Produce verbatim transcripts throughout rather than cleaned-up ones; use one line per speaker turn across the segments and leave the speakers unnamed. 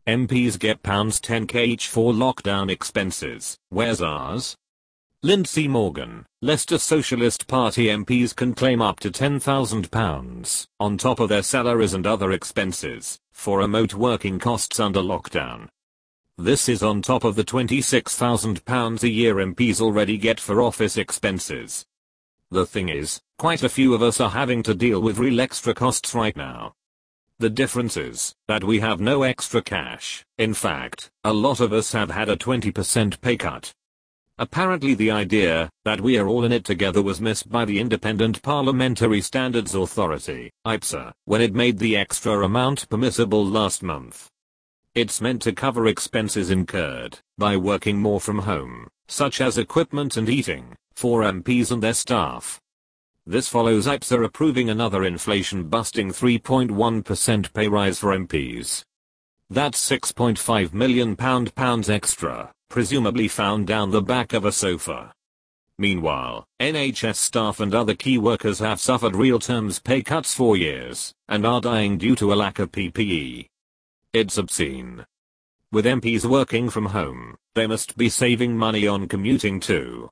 M Ps get ten k each for lockdown expenses. Where's ours? Lindsay Morgan, Leicester Socialist Party M Ps can claim up to ten thousand pounds on top of their salaries and other expenses for remote working costs under lockdown. This is on top of the twenty-six thousand pounds a year M Ps already get for office expenses. The thing is, quite a few of us are having to deal with real extra costs right now. The difference is that we have no extra cash. In fact, a lot of us have had a twenty percent pay cut. Apparently the idea that we are all in it together was missed by the Independent Parliamentary Standards Authority, I P S A, when it made the extra amount permissible last month. It's meant to cover expenses incurred by working more from home, such as equipment and heating, for M Ps and their staff. This follows I P S A approving another inflation-busting three point one percent pay rise for M Ps. That's six point five million pounds extra, presumably found down the back of a sofa. Meanwhile, N H S staff and other key workers have suffered real terms pay cuts for years, and are dying due to a lack of P P E. It's obscene. With M Ps working from home, they must be saving money on commuting too.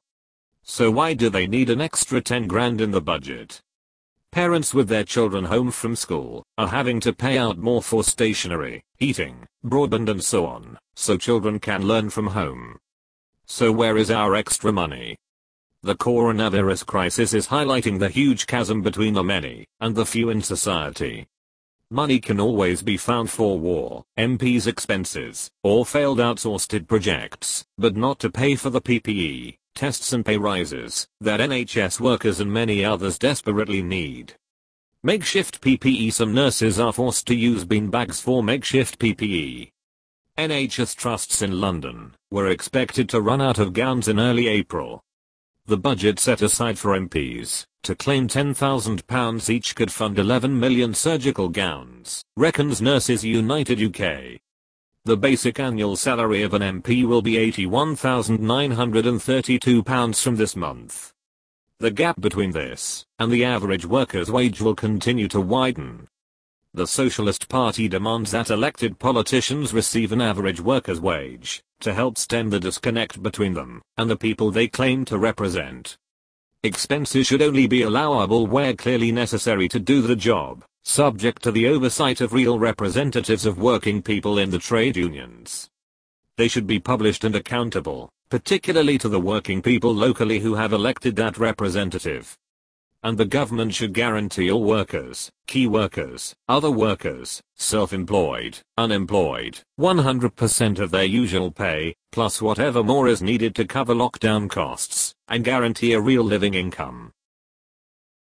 So why do they need an extra ten grand in the budget? Parents with their children home from school are having to pay out more for stationery, heating, broadband and so on, so children can learn from home. So where is our extra money? The coronavirus crisis is highlighting the huge chasm between the many and the few in society. Money can always be found for war, M Ps' expenses, or failed outsourced projects, but not to pay for the P P E, tests and pay rises that N H S workers and many others desperately need. Makeshift P P E. Some nurses are forced to use beanbags for makeshift P P E. N H S trusts in London were expected to run out of gowns in early April. The budget set aside for M Ps to claim ten thousand pounds each could fund eleven million surgical gowns, reckons Nurses United U K. The basic annual salary of an M P will be eighty-one thousand nine hundred thirty-two pounds from this month. The gap between this and the average worker's wage will continue to widen. The Socialist Party demands that elected politicians receive an average worker's wage to help stem the disconnect between them and the people they claim to represent. Expenses should only be allowable where clearly necessary to do the job, subject to the oversight of real representatives of working people in the trade unions. They should be published and accountable, particularly to the working people locally who have elected that representative. And the government should guarantee all workers, key workers, other workers, self-employed, unemployed, one hundred percent of their usual pay, plus whatever more is needed to cover lockdown costs, and guarantee a real living income.